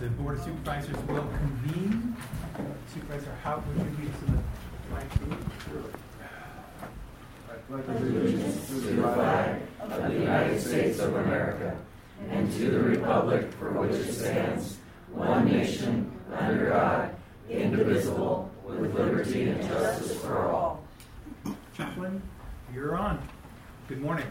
The Board of Supervisors will convene. Supervisor Hout, would you lead us in the flag salute? Sure. I pledge allegiance to the flag of the United States of America and to the republic for which it stands, one nation, under God, indivisible, with liberty and justice for all. Chaplain, you're on. Good morning.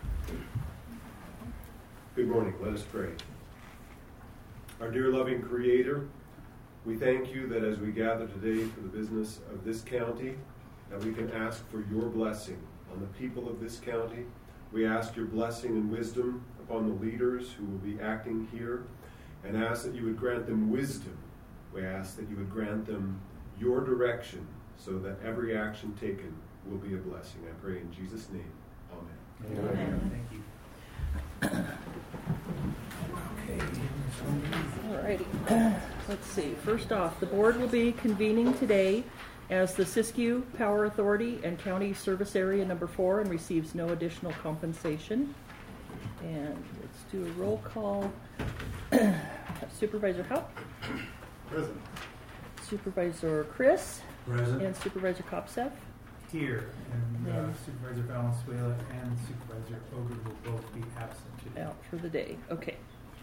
Good morning. Let us pray. Our dear loving Creator, we thank you that as we gather today for the business of this county, that we can ask for your blessing on the people of this county. We ask your blessing and wisdom upon the leaders who will be acting here, and ask that you would grant them wisdom. We ask that you would grant them your direction so that every action taken will be a blessing. I pray in Jesus' name. Amen. Amen. Thank you. Alrighty. Let's see. First off, the board will be convening today as the Siskiyou Power Authority and County Service Area number 4 and receives no additional compensation. And let's do a roll call. Supervisor Hout. Present. Supervisor Chris. Present. And Supervisor Kopseff. Here, and Supervisor Valenzuela and Supervisor Ogre will both be absent today. Out for the day. Okay.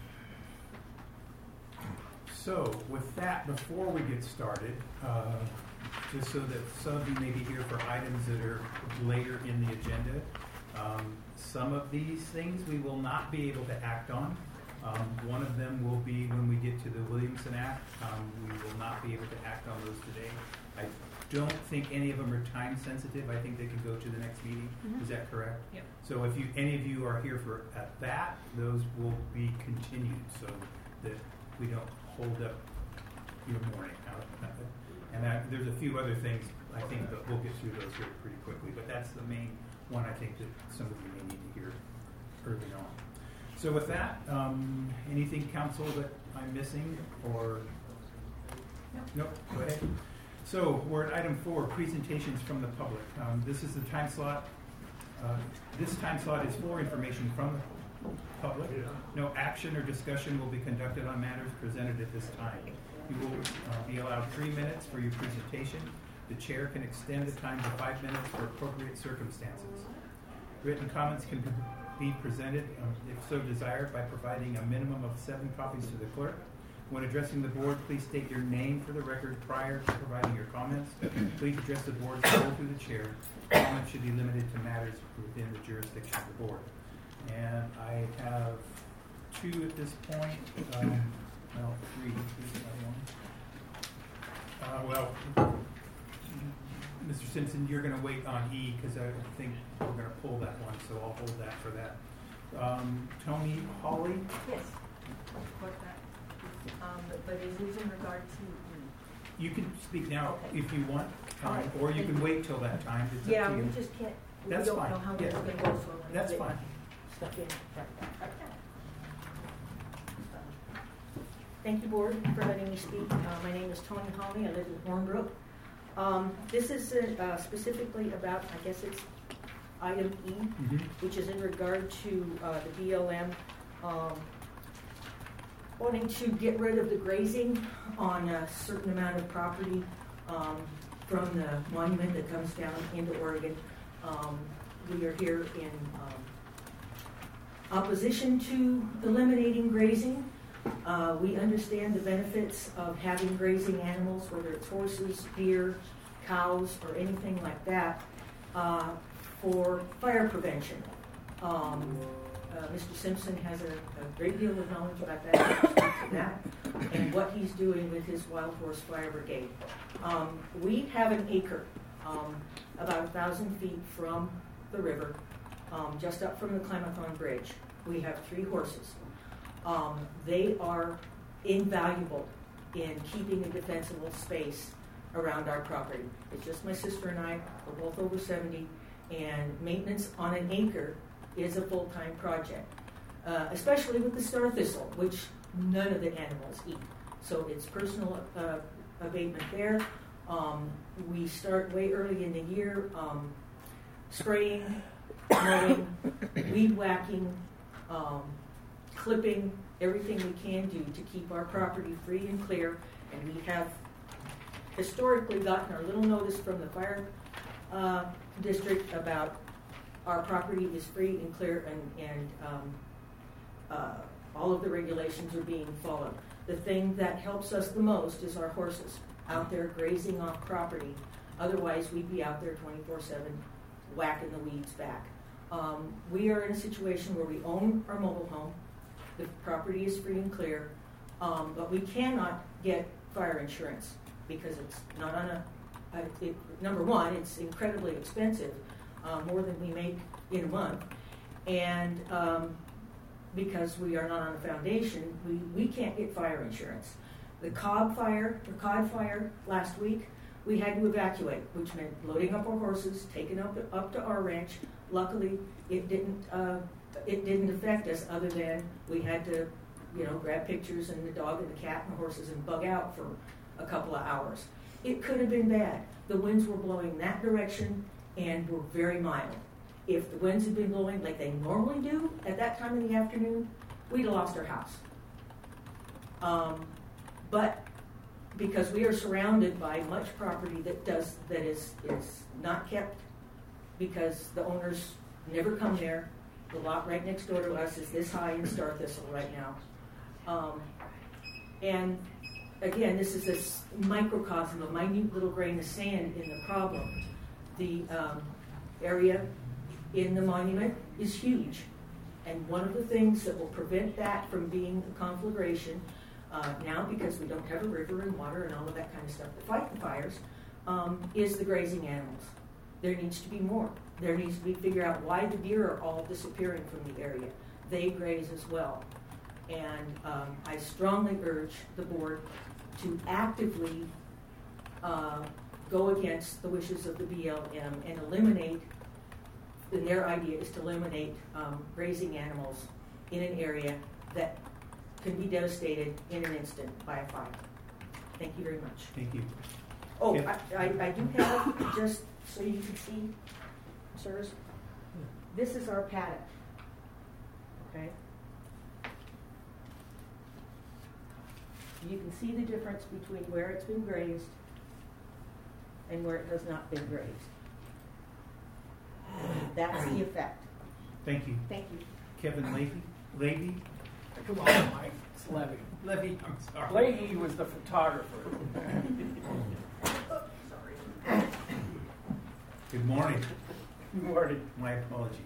So, with that, before we get started, just so that some of you may be here for items that are later in the agenda, some of these things we will not be able to act on. One of them will be when we get to the Williamson Act. We will not be able to act on those today. I don't think any of them are time sensitive. I think they can go to the next meeting. Mm-hmm. Is that correct? Yep. So if any of you are here for that, those will be continued so that we don't hold up your morning. And there's a few other things I think that we'll get through those here pretty quickly. But that's the main one I think that some of you may need to hear early on. So with that, anything, council, that I'm missing or? Nope. Go ahead. So we're at item 4, presentations from the public. This is the time slot. This time slot is for information from the public. No action or discussion will be conducted on matters presented at this time. You will be allowed 3 minutes for your presentation. The chair can extend the time to 5 minutes for appropriate circumstances. Written comments can be presented, if so desired, by providing a minimum of 7 copies to the clerk. When addressing the board, please state your name for the record prior to providing your comments. Please address the board solely through the chair. Comments should be limited to matters within the jurisdiction of the board. And I have 2 at this point. 3. Mr. Simpson, you're going to wait on E because I think we're going to pull that one, so I'll hold that for that. Tony Hawley? Yes. Support that. But it is in regard to... You can speak now okay. if you want, or you can wait till that time. It's yeah, up to you. We just can't... That's we don't fine. know how long Yeah. it's going to go, so... That's fine. Stuck in. Thank you, board, for letting me speak. My name is Tony Hawley. I live in Hornbrook. This is specifically about, I guess it's item E, which is in regard to the BLM wanting to get rid of the grazing on a certain amount of property from the monument that comes down into Oregon. We are here in opposition to eliminating grazing. We understand the benefits of having grazing animals, whether it's horses, deer, cows, or anything like that, for fire prevention. Mr. Simpson has a great deal of knowledge about that, and what he's doing with his Wild Horse Fire Brigade. We have an acre, about 1,000 feet from the river, just up from the Klamathon Bridge. We have 3 horses. They are invaluable in keeping a defensible space around our property. It's just my sister and I. We're both over 70, and maintenance on an acre is a full-time project, especially with the star thistle, which none of the animals eat. So it's personal abatement there. We start way early in the year, spraying, mowing, weed whacking, clipping, everything we can do to keep our property free and clear. And we have historically gotten our little notice from the fire district about our property is free and clear, and all of the regulations are being followed. The thing that helps us the most is our horses out there grazing off property. Otherwise, we'd be out there 24/7 whacking the weeds back. We are in a situation where we own our mobile home. The property is free and clear, but we cannot get fire insurance because it's not on number one, it's incredibly expensive, more than we make in a month, and because we are not on a foundation, we can't get fire insurance. The cod fire last week, we had to evacuate, which meant loading up our horses, taking up to our ranch. Luckily, it didn't affect us, other than we had to, grab pictures and the dog and the cat and the horses and bug out for a couple of hours. It could have been bad. The winds were blowing that direction and were very mild. If the winds had been blowing like they normally do at that time in the afternoon, we'd have lost our house. But because we are surrounded by much property that is not kept because the owners never come there. The lot right next door to us is this high in star thistle right now. And again, this is this microcosm, a minute little grain of sand in the problem. The area in the monument is huge. And one of the things that will prevent that from being a conflagration now, because we don't have a river and water and all of that kind of stuff to fight the fires, is the grazing animals. There needs to be more. There needs to be figure out why the deer are all disappearing from the area. They graze as well. And I strongly urge the board to actively go against the wishes of the BLM and eliminate, and their idea is to eliminate grazing animals in an area that can be devastated in an instant by a fire. Thank you very much. Thank you. Oh, Yeah. I do have, just so you can see, sirs, this is our paddock. Okay? You can see the difference between where it's been grazed and where it has not been grazed. That's the effect. Thank you. Thank you. Kevin Levy? Come on, Mike. It's Levy. Levy, I'm sorry. Leahy was the photographer. Good morning. Good morning. My apologies.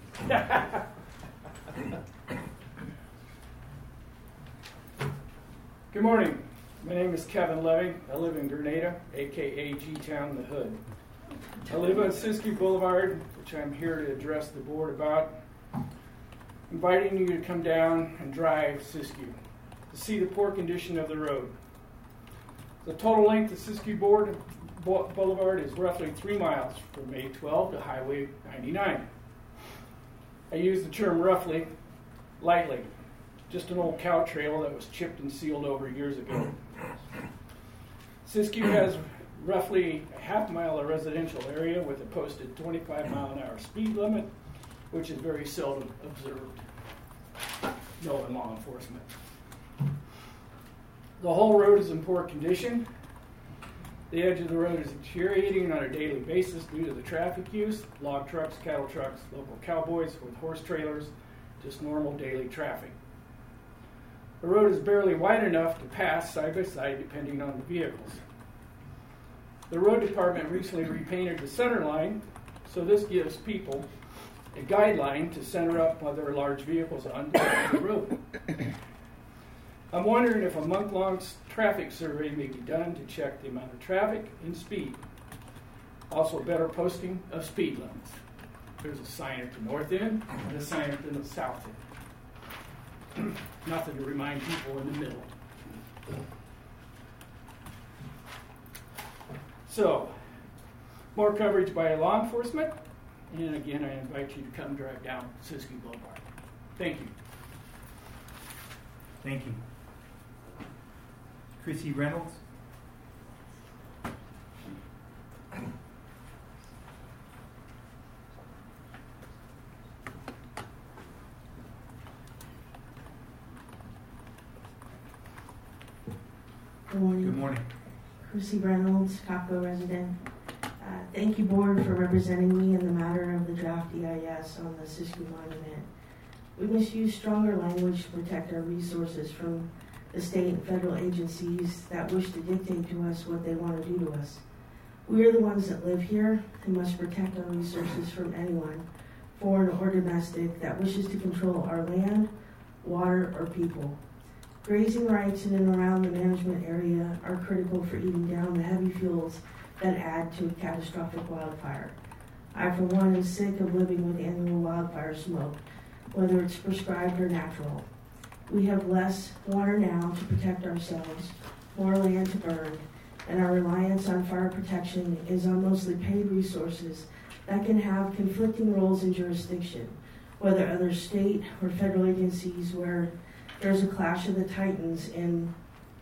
Good morning. My name is Kevin Levy. I live in Grenada, a.k.a. G-Town, the Hood. I live on Siskiyou Boulevard, which I'm here to address the board about, inviting you to come down and drive Siskiyou to see the poor condition of the road. The total length of Siskiyou Boulevard is roughly 3 miles from A12 to Highway 99. I use the term roughly, lightly, just an old cow trail that was chipped and sealed over years ago. Siskiyou has roughly a half mile of residential area with a posted 25-mile-an-hour speed limit, which is very seldom observed, no in law enforcement. The whole road is in poor condition. The edge of the road is deteriorating on a daily basis due to the traffic use, log trucks, cattle trucks, local cowboys with horse trailers, just normal daily traffic. The road is barely wide enough to pass side by side depending on the vehicles. The road department recently repainted the center line, so this gives people a guideline to center up while there are large vehicles on the road. I'm wondering if a month-long traffic survey may be done to check the amount of traffic and speed. Also, better posting of speed limits. There's a sign at the north end and a sign at the south end. Nothing to remind people in the middle. So, more coverage by law enforcement. And again, I invite you to come drive down Siskiyou Boulevard. Thank you. Thank you. Chrissy Reynolds? Good morning. Good morning. Chrissy Reynolds, Copco resident. Thank you, board, for representing me in the matter of the draft EIS on the Siskiyou Monument. We must use stronger language to protect our resources from the state and federal agencies that wish to dictate to us what they want to do to us. We are the ones that live here and must protect our resources from anyone, foreign or domestic, that wishes to control our land, water, or people. Grazing rights in and around the management area are critical for eating down the heavy fuels that add to catastrophic wildfire. I, for one, am sick of living with annual wildfire smoke, whether it's prescribed or natural. We have less water now to protect ourselves, more land to burn, and our reliance on fire protection is on mostly paid resources that can have conflicting roles in jurisdiction, whether other state or federal agencies where there's a clash of the titans in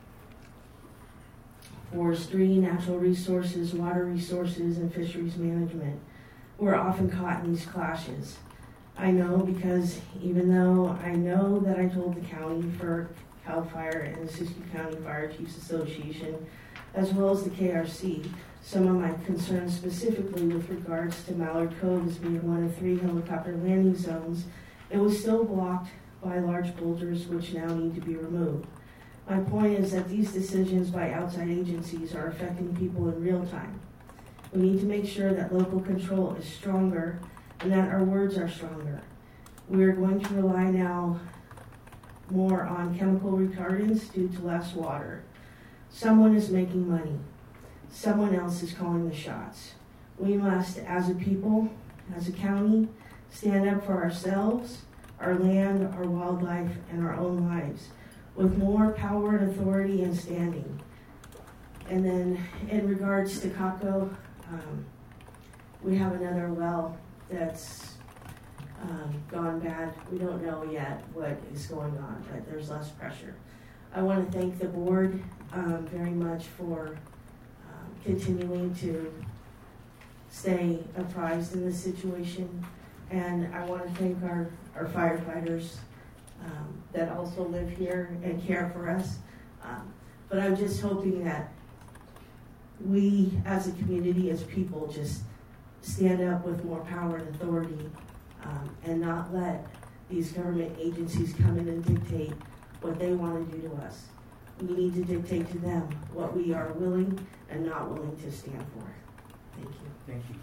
forestry, natural resources, water resources, and fisheries management. We're often caught in these clashes. I know because even though I know that I told the county for CAL FIRE and the Siskiyou County Fire Chiefs Association, as well as the KRC, some of my concerns specifically with regards to Mallard Cove as being one of 3 helicopter landing zones, it was still blocked by large boulders which now need to be removed. My point is that these decisions by outside agencies are affecting people in real time. We need to make sure that local control is stronger and that our words are stronger. We are going to rely now more on chemical retardants due to less water. Someone is making money. Someone else is calling the shots. We must, as a people, as a county, stand up for ourselves, our land, our wildlife, and our own lives, with more power and authority and standing. And then in regards to Copco, we have another well that's gone bad. We don't know yet what is going on, but there's less pressure. I want to thank the board very much for continuing to stay apprised in this situation. And I want to thank our firefighters that also live here and care for us. But I'm just hoping that we as a community, as people, just stand up with more power and authority and not let these government agencies come in and dictate what they want to do to us. We need to dictate to them what we are willing and not willing to stand for. Thank you. Thank you.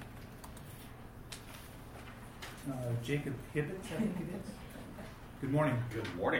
Jacob Hibbets, I think it is. Good morning. Good morning.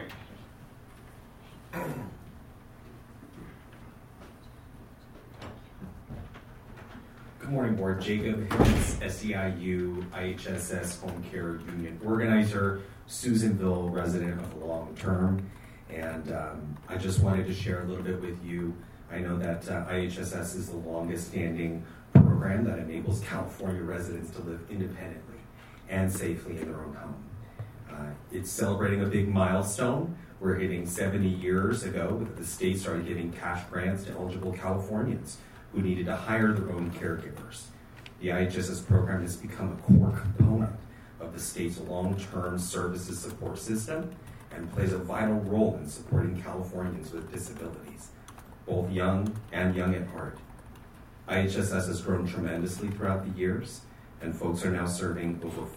Good morning, Board. Jacob Hibbets, SEIU IHSS Home Care Union organizer, Susanville resident of the long term. And I just wanted to share a little bit with you. I know that IHSS is the longest standing program that enables California residents to live independently and safely in their own home. It's celebrating a big milestone. We're hitting 70 years ago that the state started giving cash grants to eligible Californians who needed to hire their own caregivers. The IHSS program has become a core component of the state's long-term services support system and plays a vital role in supporting Californians with disabilities, both young and young at heart. IHSS has grown tremendously throughout the years, and folks are now serving over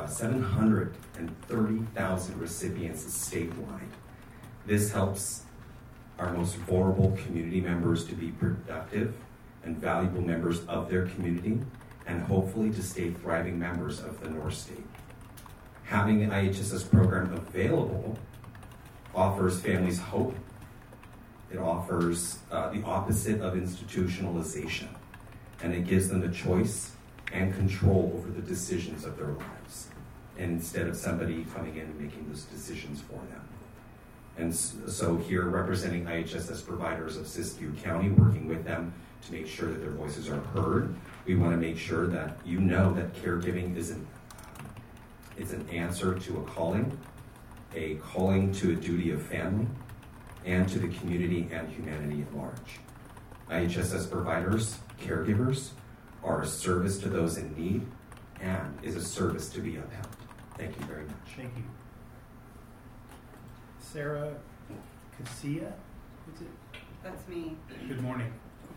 730,000 recipients statewide. This helps our most vulnerable community members to be productive and valuable members of their community, and hopefully to stay thriving members of the North State. Having an IHSS program available offers families hope. It offers the opposite of institutionalization, and it gives them the choice and control over the decisions of their lives, and instead of somebody coming in and making those decisions for them. And so here, representing IHSS providers of Siskiyou County, working with them to make sure that their voices are heard, we want to make sure that you know that caregiving is an answer to a calling to a duty of family, and to the community and humanity at large. IHSS providers, caregivers, are a service to those in need and is a service to be upheld. Thank you very much. Thank you. Sarah Casilla, is it? That's me. Good morning.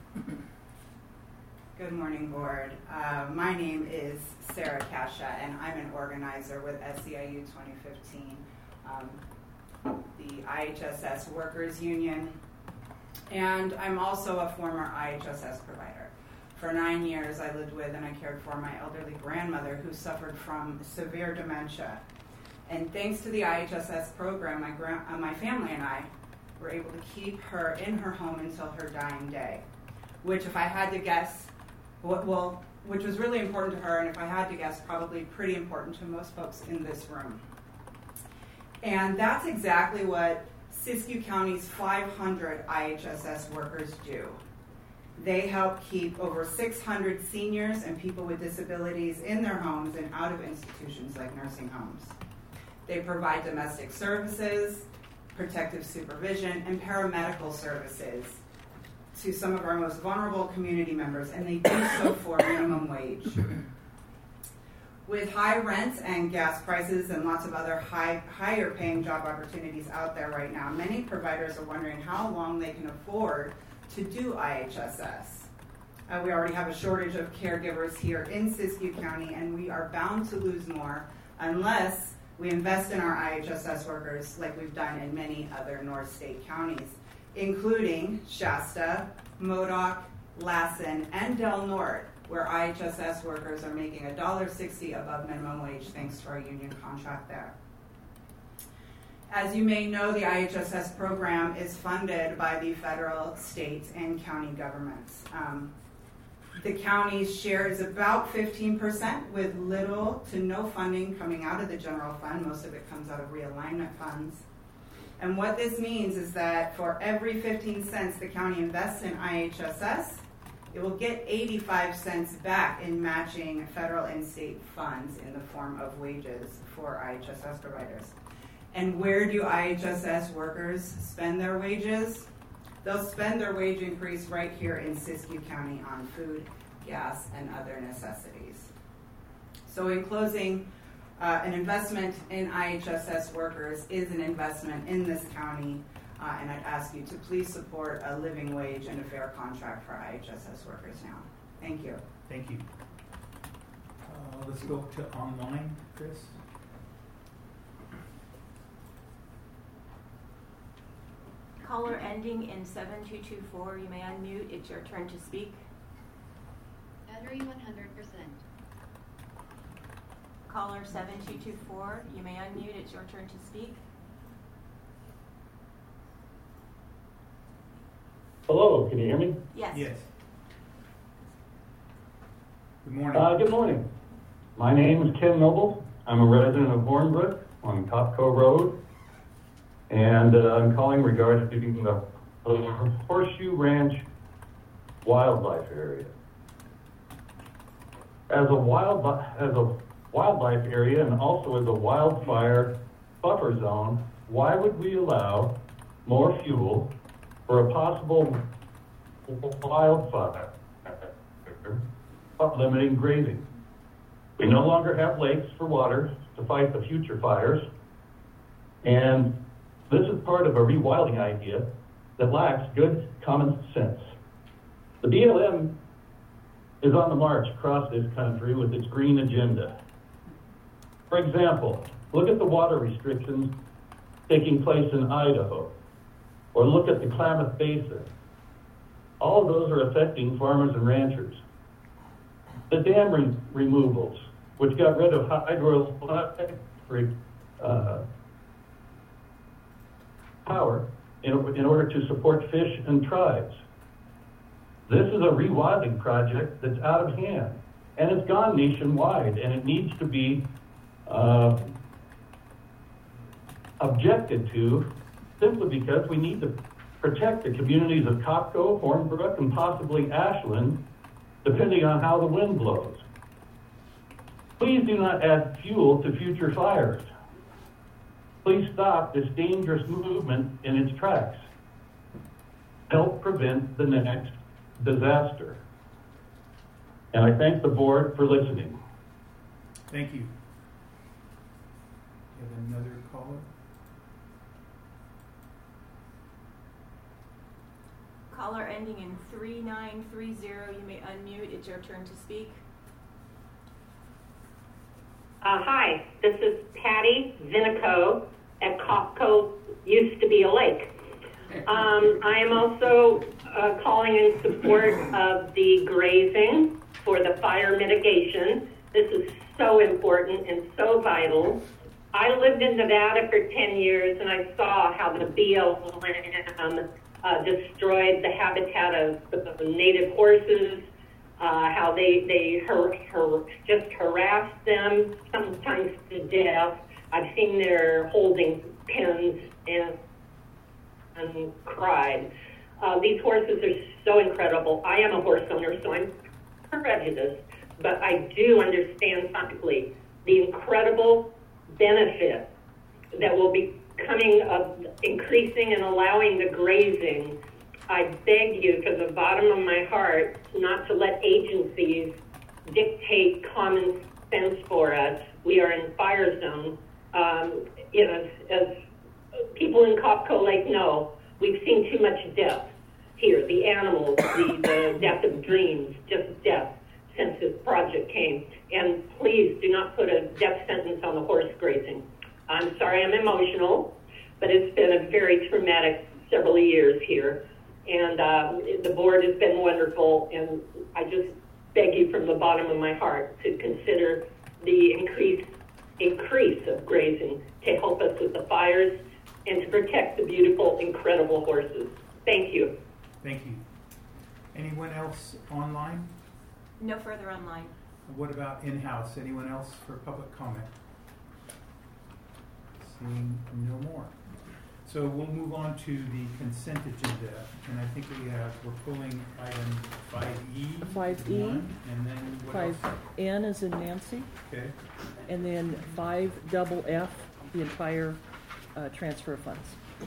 Good morning, board. My name is Sarah Kasha, and I'm an organizer with SEIU 2015, the IHSS Workers Union, and I'm also a former IHSS provider. For 9 years, I lived with and I cared for my elderly grandmother who suffered from severe dementia. And thanks to the IHSS program, my family and I were able to keep her in her home until her dying day, which, if I had to guess, which was really important to her, and if I had to guess, probably pretty important to most folks in this room. And that's exactly what Siskiyou County's 500 IHSS workers do. They help keep over 600 seniors and people with disabilities in their homes and out of institutions like nursing homes. They provide domestic services, protective supervision, and paramedical services to some of our most vulnerable community members, and they do so for minimum wage. With high rents and gas prices and lots of other higher paying job opportunities out there right now, many providers are wondering how long they can afford to do IHSS. We already have a shortage of caregivers here in Siskiyou County, and we are bound to lose more unless we invest in our IHSS workers like we've done in many other North State counties, including Shasta, Modoc, Lassen, and Del Norte, where IHSS workers are making $1.60 above minimum wage thanks to our union contract there. As you may know, the IHSS program is funded by the federal, state, and county governments. The county's share is about 15%, with little to no funding coming out of the general fund. Most of it comes out of realignment funds. And what this means is that for every 15 cents the county invests in IHSS, it will get 85 cents back in matching federal and state funds in the form of wages for IHSS providers. And where do IHSS workers spend their wages? They'll spend their wage increase right here in Siskiyou County on food, gas, and other necessities. So in closing, an investment in IHSS workers is an investment in this county, and I'd ask you to please support a living wage and a fair contract for IHSS workers now. Thank you. Thank you. Let's go to online, Chris. Caller ending in 7224, you may unmute. It's your turn to speak. Battery 100%. Caller 7224, you may unmute. It's your turn to speak. Hello, can you hear me? Yes. Yes. Good morning. Good morning. My name is Ken Noble. I'm a resident of Hornbrook on Copco Road, and I'm calling regarding the Horseshoe Ranch wildlife area. As a wildlife area and also as a wildfire buffer zone, why would we allow more fuel for a possible wildfire limiting grazing? We no longer have lakes for water to fight the future fires, and this is part of a rewilding idea that lacks good common sense. The BLM is on the march across this country with its green agenda. For example, look at the water restrictions taking place in Idaho, or look at the Klamath Basin. All of those are affecting farmers and ranchers. The dam removals, which got rid of hydroelectric power in order to support fish and tribes. This is a rewilding project that's out of hand, and it's gone nationwide, and it needs to be objected to simply because we need to protect the communities of Copco, Hornbrook, and possibly Ashland, depending on how the wind blows. Please do not add fuel to future fires. Please stop this dangerous movement in its tracks. Help prevent the next disaster. And I thank the board for listening. Thank you. You have another caller? Caller ending in 3930, you may unmute. It's your turn to speak. Hi, this is Patty Vinico at Copco, used to be a lake. I am also calling in support of the grazing for the fire mitigation. This is so important and so vital. I lived in Nevada for 10 years and I saw how the BLM destroyed the habitat of native horses, how they just harassed them, sometimes to death. I've seen their holding pens and cried. These horses are so incredible. I am a horse owner, so I'm prejudiced, but I do understand scientifically the incredible benefit that will be coming of increasing and allowing the grazing. I beg you, from the bottom of my heart, not to let agencies dictate common sense for us. We are in fire zone. As people in Copco Lake know, we've seen too much death here. The animals, the death of dreams, just death since this project came. And please do not put a death sentence on the horse grazing. I'm sorry I'm emotional, but it's been a very traumatic several years here. And the board has been wonderful, and I just beg you from the bottom of my heart to consider the increase of grazing to help us with the fires and to protect the beautiful, incredible horses. Thank you. Thank you. Anyone else online? No further online. What about in-house? Anyone else for public comment? Seeing no more. So we'll move on to the consent agenda, and I think we're pulling item 5E. 5E. And then what else? 5N is in Nancy. Okay. And then 5FF, the entire transfer of funds.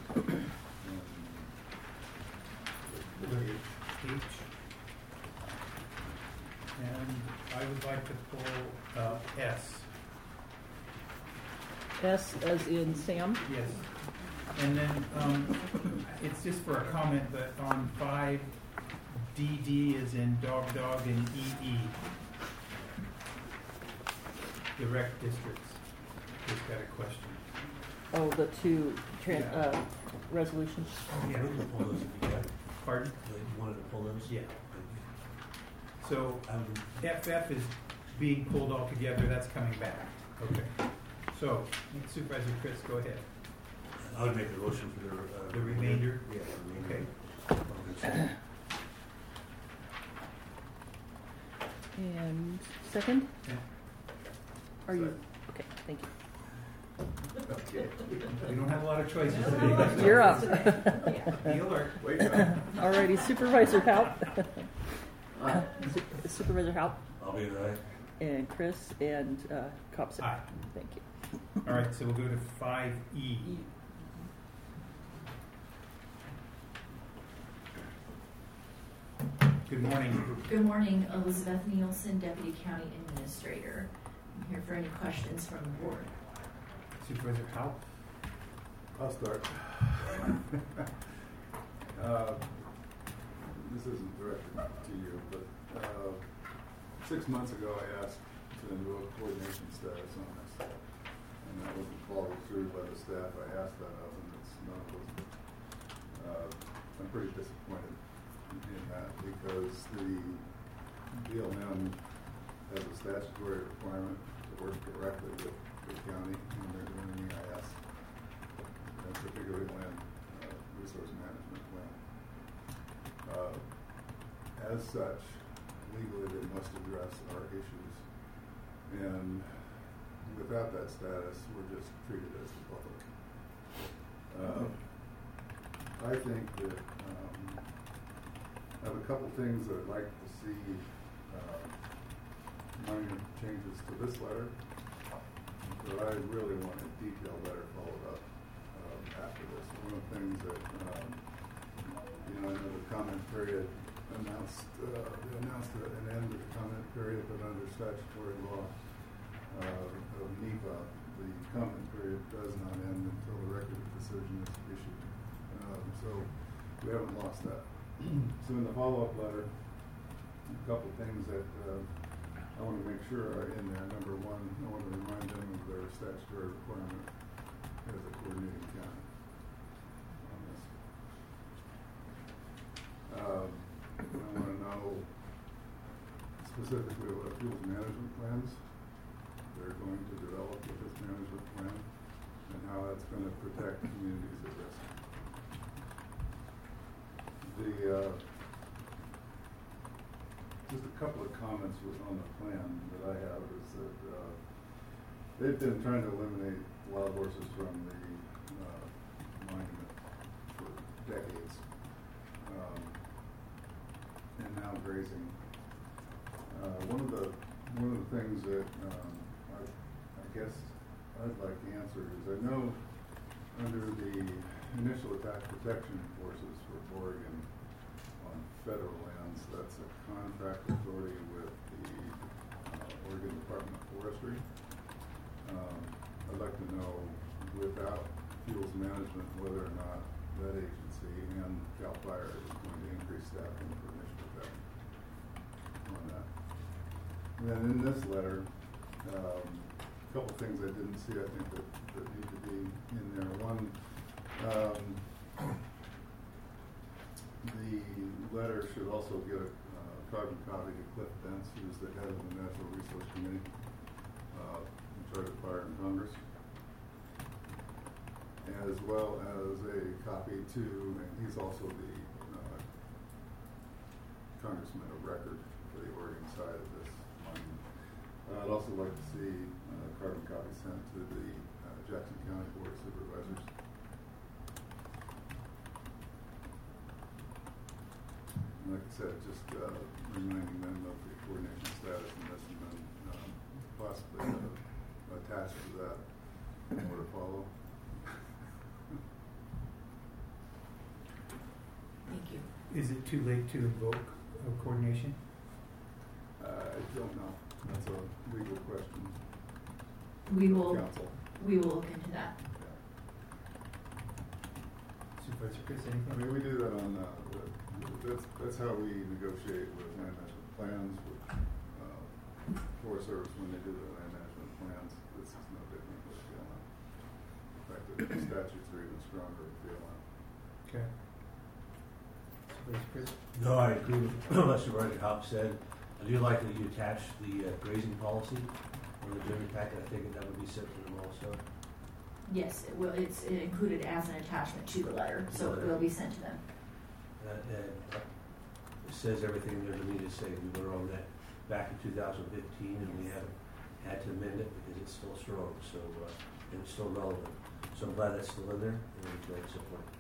H. And I would like to pull S. S as in Sam? Yes. And then it's just for a comment, but on 5DD is in dog and EE. Direct districts. Just got a question. Oh, the two resolutions? Yeah. Pardon? You wanted to pull those? Yeah. So FF is being pulled all together. That's coming back. Okay. So Supervisor Chris, go ahead. I would make the motion for the remainder. Yeah. Okay. And second? Yeah. Are you? Okay, thank you. Okay. We don't have a lot of choices today. You're up. Be alert. Wait. Alrighty, Supervisor Haupt. Supervisor Haupt. I'll be right. And Chris and Copson. Aye. Thank you. All right, so we'll go to 5E. Good morning. Good morning, Elizabeth Nielsen, Deputy County Administrator. I'm here for any questions from the board. Supervisor Haupt. I'll start. This isn't directed to you, but 6 months ago I asked to do a coordination status on this, and that wasn't followed through by the staff I asked that of, and it's not. I'm pretty disappointed in that because the BLM has a statutory requirement to work directly with the county when they're doing an EIS, and particularly land resource management plan. As such, legally they must address our issues, and without that status, we're just treated as the public. I think that I have a couple things that I'd like to see minor changes to this letter, but I really want a detailed letter followed up after this. One of the things that I know the comment period announced an end to the comment period, but under statutory law of NEPA, the comment period does not end until the record of decision is issued. So we haven't lost that. So in the follow-up letter, a couple things that I want to make sure are in there. Number one, I want to remind them of their statutory requirement as a coordinating county on this. I want to know specifically what fuels management plans they're going to develop with this management plan and how that's going to protect communities at risk. Just a couple of comments on the plan that I have is that they've been trying to eliminate wild horses from the monument for decades, and now grazing. One of the things that I guess I'd like answered is I know under the initial attack protection forces for Oregon on federal lands, that's a contract authority with the Oregon Department of Forestry. I'd like to know, without fuels management, whether or not that agency and CAL FIRE is going to increase staffing for initial attack on that. And then in this letter, a couple things I didn't see, I think, that need to be in there. One, the letter should also get a carbon copy to Cliff Bentz, who's the head of the Natural Resource Committee in charge of fire in Congress, as well as a copy to, and he's also the congressman of record for the Oregon side of this monument. I'd also like to see a carbon copy sent to the Jackson County Board of Supervisors. And like I said, just reminding them of the coordination status in this, and then possibly attached to that more to follow. Thank you. Is it too late to invoke coordination? I don't know. That's a legal question. We will Council. look into that. Supervisor Chris, anything? I mean, we do that on that's how we negotiate with land management plans with Forest Service when they do the land management plans. This is no different with BLM. In fact, the statutes are even stronger with BLM. Okay. Supervisor Chris? No, I agree with what Supervisor Hop said. I do like that you attach the grazing policy on the journey packet. I think that would be sent to them also. Yes, it will. It's included as an attachment to the letter, so it will be sent to them. And it says everything there's a need to say. We were on that back in 2015, and we haven't had to amend it because it's still strong. So and it's still relevant. So I'm glad that's still in there, and we can support it.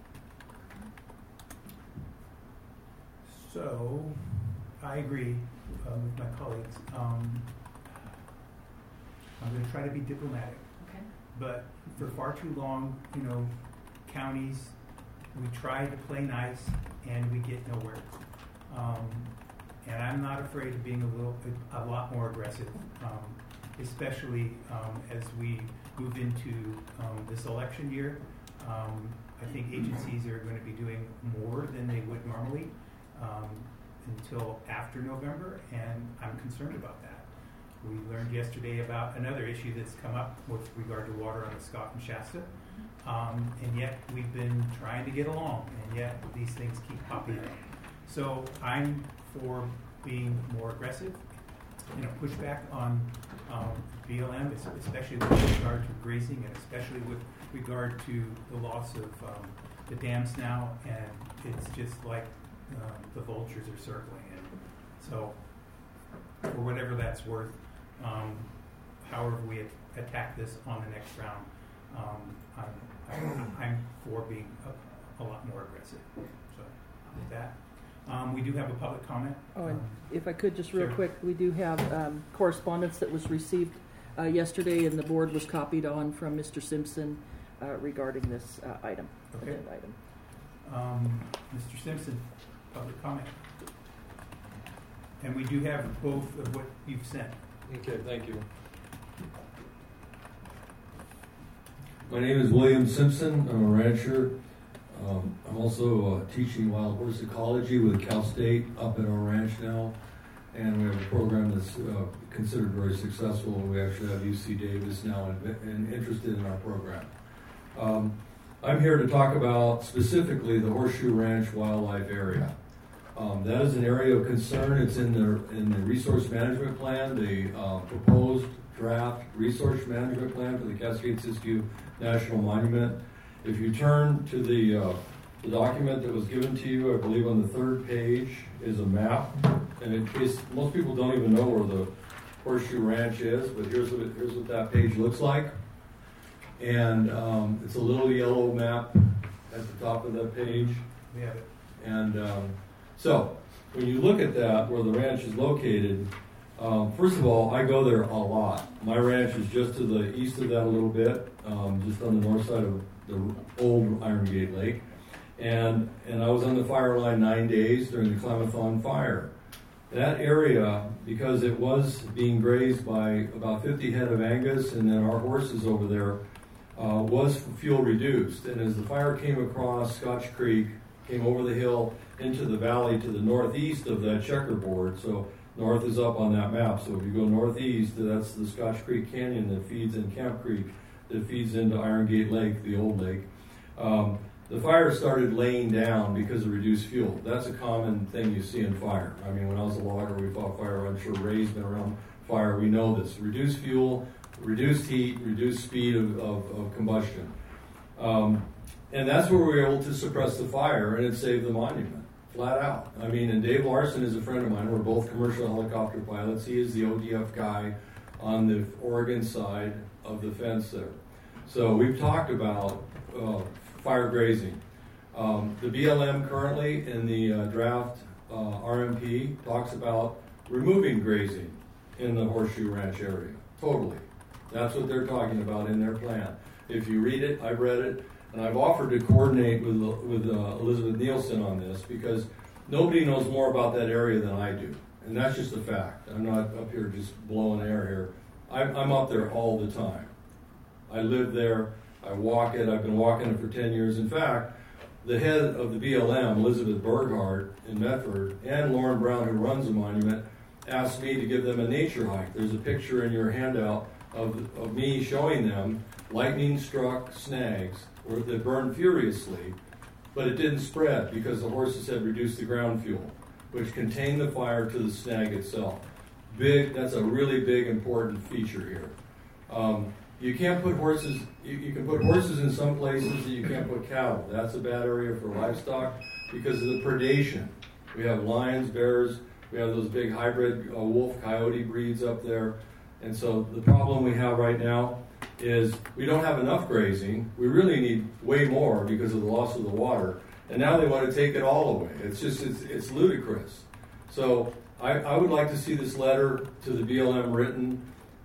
So, I agree with my colleagues. I'm going to try to be diplomatic. Okay. But for far too long, counties, we try to play nice and we get nowhere. And I'm not afraid of being a lot more aggressive, especially as we move into this election year. I think agencies are going to be doing more than they would normally until after November, and I'm concerned about that. We learned yesterday about another issue that's come up with regard to water on the Scott and Shasta, and yet we've been trying to get along, and yet these things keep popping up. So I'm for being more aggressive, push back on BLM, especially with regard to grazing, and especially with regard to the loss of the dams now, and it's just like the vultures are circling. And so, for whatever that's worth, however we attack this on the next round, I'm for being a lot more aggressive. So, with that. We do have a public comment. Oh, and if I could just real sure. quick, we do have correspondence that was received yesterday, and the board was copied on from Mr. Simpson regarding this item. Okay. Item. Mr. Simpson, public comment. And we do have both of what you've sent. Okay, thank you. My name is William Simpson. I'm a rancher. I'm also teaching wild horse ecology with Cal State up at our ranch now, and we have a program that's considered very successful. We actually have UC Davis now and interested in our program. I'm here to talk about specifically the Horseshoe Ranch Wildlife Area. That is an area of concern. It's in the resource management plan, the proposed draft resource management plan for the Cascade-Siskiyou National Monument. If you turn to the document that was given to you, I believe on the third page is a map. And in case most people don't even know where the Horseshoe Ranch is, but here's what that page looks like. And it's a little yellow map at the top of that page. We have it. And so when you look at that, where the ranch is located, first of all, I go there a lot. My ranch is just to the east of that a little bit, just on the north side of the old Iron Gate Lake. And I was on the fire line 9 days during the Klamathon fire. That area, because it was being grazed by about 50 head of Angus and then our horses over there, was fuel reduced. And as the fire came across Scotch Creek, came over the hill into the valley to the northeast of that checkerboard, so north is up on that map. So if you go northeast, that's the Scotch Creek Canyon that feeds in Camp Creek, that feeds into Iron Gate Lake, the old lake. The fire started laying down because of reduced fuel. That's a common thing you see in fire. I mean, when I was a logger, we fought fire. I'm sure Ray's been around fire. We know this. Reduced fuel, reduced heat, reduced speed of combustion. And that's where we were able to suppress the fire, and it saved the monument, flat out. I mean, and Dave Larson is a friend of mine. We're both commercial helicopter pilots. He is the ODF guy on the Oregon side of the fence there. So we've talked about fire grazing. The BLM currently in the draft RMP talks about removing grazing in the Horseshoe Ranch area. Totally. That's what they're talking about in their plan. If you read it, I've read it, and I've offered to coordinate with Elizabeth Nielsen on this because nobody knows more about that area than I do. And that's just a fact. I'm not up here just blowing air here. I'm up there all the time. I live there. I walk it. I've been walking it for 10 years. In fact, the head of the BLM, Elizabeth Berghardt in Medford, and Lauren Brown, who runs the monument, asked me to give them a nature hike. There's a picture in your handout of me showing them lightning-struck snags that burned furiously, but it didn't spread because the horses had reduced the ground fuel, which contained the fire to the snag itself. That's a really big, important feature here. You can't put horses, you can put horses in some places that you can't put cattle. That's a bad area for livestock because of the predation. We have lions, bears, we have those big hybrid wolf coyote breeds up there. And so the problem we have right now is we don't have enough grazing. We really need way more because of the loss of the water. And now they want to take it all away. It's ludicrous. So I would like to see this letter to the BLM written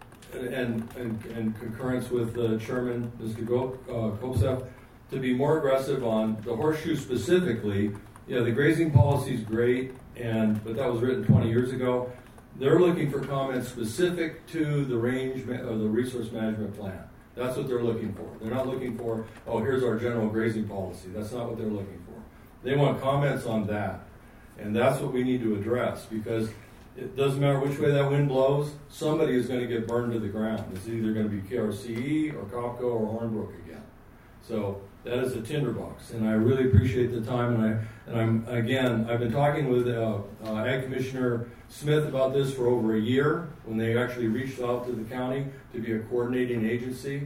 and concurrence with Chairman Mr. Kopseff to be more aggressive on the horseshoe specifically. Yeah, the grazing policy is great, but that was written 20 years ago. They're looking for comments specific to the range of the resource management plan. That's what they're looking for. They're not looking for, here's our general grazing policy. That's not what they're looking for. They want comments on that. And that's what we need to address because it doesn't matter which way that wind blows, somebody is going to get burned to the ground. It's either going to be KRCE or Copco or Hornbrook again. So that is a tinderbox, and I really appreciate the time. I've been talking with Ag Commissioner Smith about this for over a year when they actually reached out to the county to be a coordinating agency.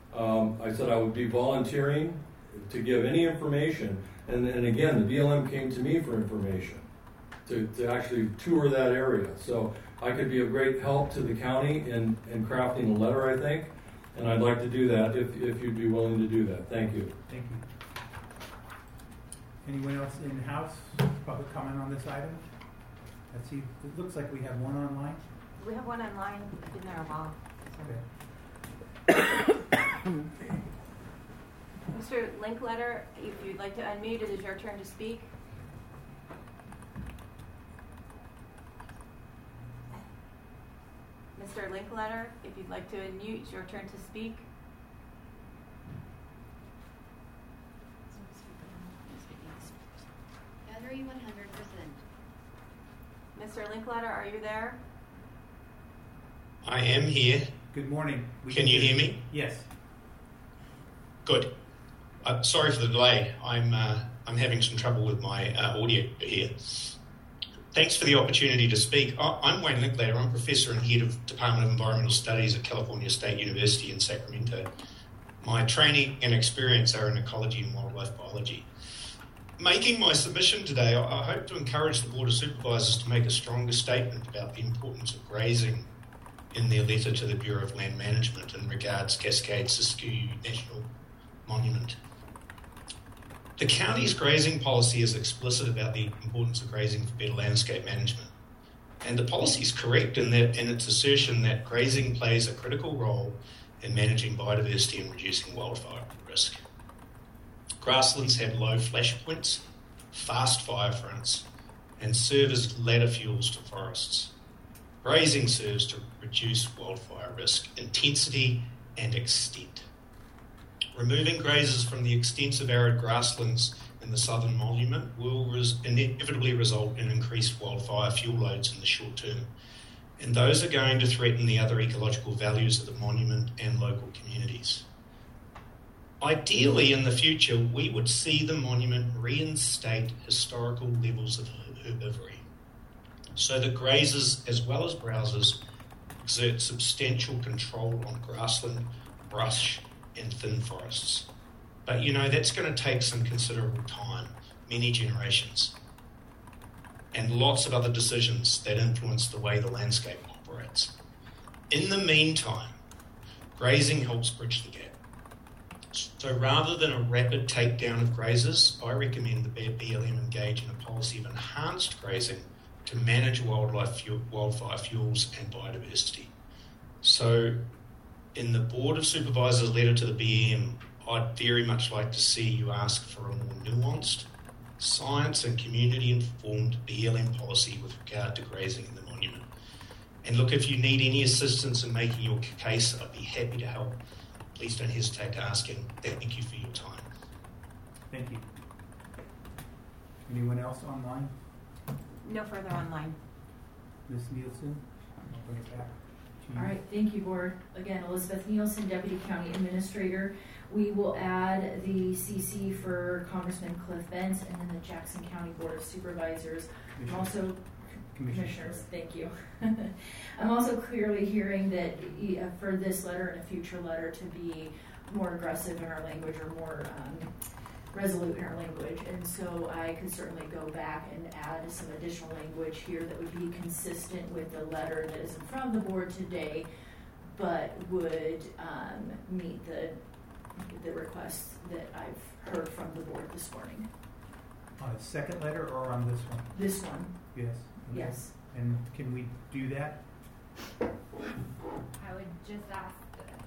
I said I would be volunteering to give any information, and again, the BLM came to me for information to actually tour that area. So I could be of great help to the county in crafting a letter, I think. And I'd like to do that if you'd be willing to do that. Thank you. Thank you. Anyone else in the house? Public comment on this item? Let's see. It looks like we have one online. We have one online. It's been there a while. Okay. Mr. Linkletter, if you'd like to unmute, it is your turn to speak. Mr. Linkletter, if you'd like to unmute, it's your turn to speak. Mr. Linklater, are you there? I am here. Good morning. Can you hear me? Yes. Good. Sorry for the delay. I'm having some trouble with my audio here. Thanks for the opportunity to speak. I'm Wayne Linklater. I'm Professor and Head of Department of Environmental Studies at California State University in Sacramento. My training and experience are in ecology and wildlife biology. Making my submission today, I hope to encourage the Board of Supervisors to make a stronger statement about the importance of grazing in their letter to the Bureau of Land Management in regards Cascade-Siskiyou National Monument. The county's grazing policy is explicit about the importance of grazing for better landscape management. And the policy is correct in its assertion that grazing plays a critical role in managing biodiversity and reducing wildfire risk. Grasslands have low flash points, fast fire fronts, and serve as ladder fuels to forests. Grazing serves to reduce wildfire risk, intensity, and extent. Removing grazers from the extensive arid grasslands in the southern monument will inevitably result in increased wildfire fuel loads in the short term, and those are going to threaten the other ecological values of the monument and local communities. Ideally, in the future, we would see the monument reinstate historical levels of herbivory, so that grazers as well as browsers exert substantial control on grassland, brush, and thin forests. But that's going to take some considerable time, many generations, and lots of other decisions that influence the way the landscape operates. In the meantime, grazing helps bridge the gap. So rather than a rapid takedown of grazers, I recommend the BLM engage in a policy of enhanced grazing to manage wildfire fuels and biodiversity. So in the Board of Supervisors letter to the BLM, I'd very much like to see you ask for a more nuanced, science and community-informed BLM policy with regard to grazing in the monument. And look, if you need any assistance in making your case, I'd be happy to help. Please don't hesitate to ask, and thank you for your time. Thank you. Anyone else online? No further online. Ms. Nielsen, I'll bring it back to you. All right, thank you, Board. Again, Elizabeth Nielsen, Deputy County Administrator. We will add the CC for Congressman Cliff Benz and then the Jackson County Board of Supervisors. I'm also Commissioners, thank you. I'm also clearly hearing that for this letter and a future letter to be more aggressive in our language or more resolute in our language. And so I could certainly go back and add some additional language here that would be consistent with the letter that is in front of the board today, but would meet the requests that I've heard from the board this morning. On a second letter or on this one? This one. Yes. Okay. Yes. And can we do that? I would just ask,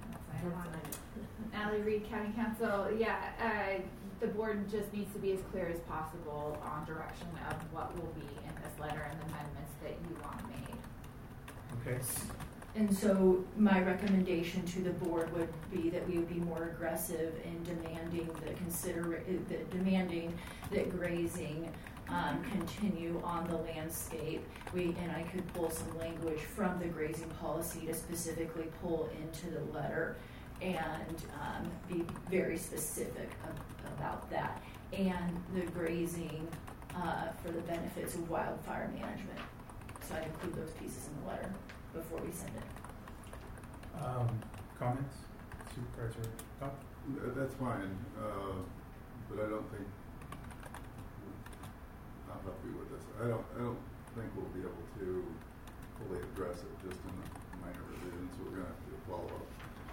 Allie Reed, County Council. Yeah, the board just needs to be as clear as possible on direction of what will be in this letter and the amendments that you want made. Okay. And so my recommendation to the board would be that we would be more aggressive in demanding demanding that grazing continue on the landscape. And I could pull some language from the grazing policy to specifically pull into the letter and be very specific about that. And the grazing for the benefits of wildfire management. So I'd include those pieces in the letter before we send it. Comments? Supervisor? Oh. That's fine, but I don't think I'll help you with this. I don't think we'll be able to fully address it just in the minor revisions. We're going to have to do a follow-up,